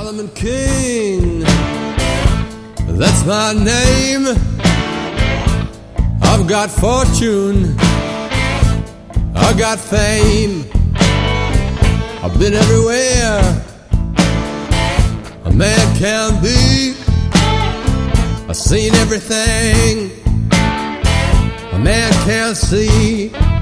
Solomon King, that's my name. I've got fortune, I got fame. I've been everywhere a man can be. I've seen everything a man can't see.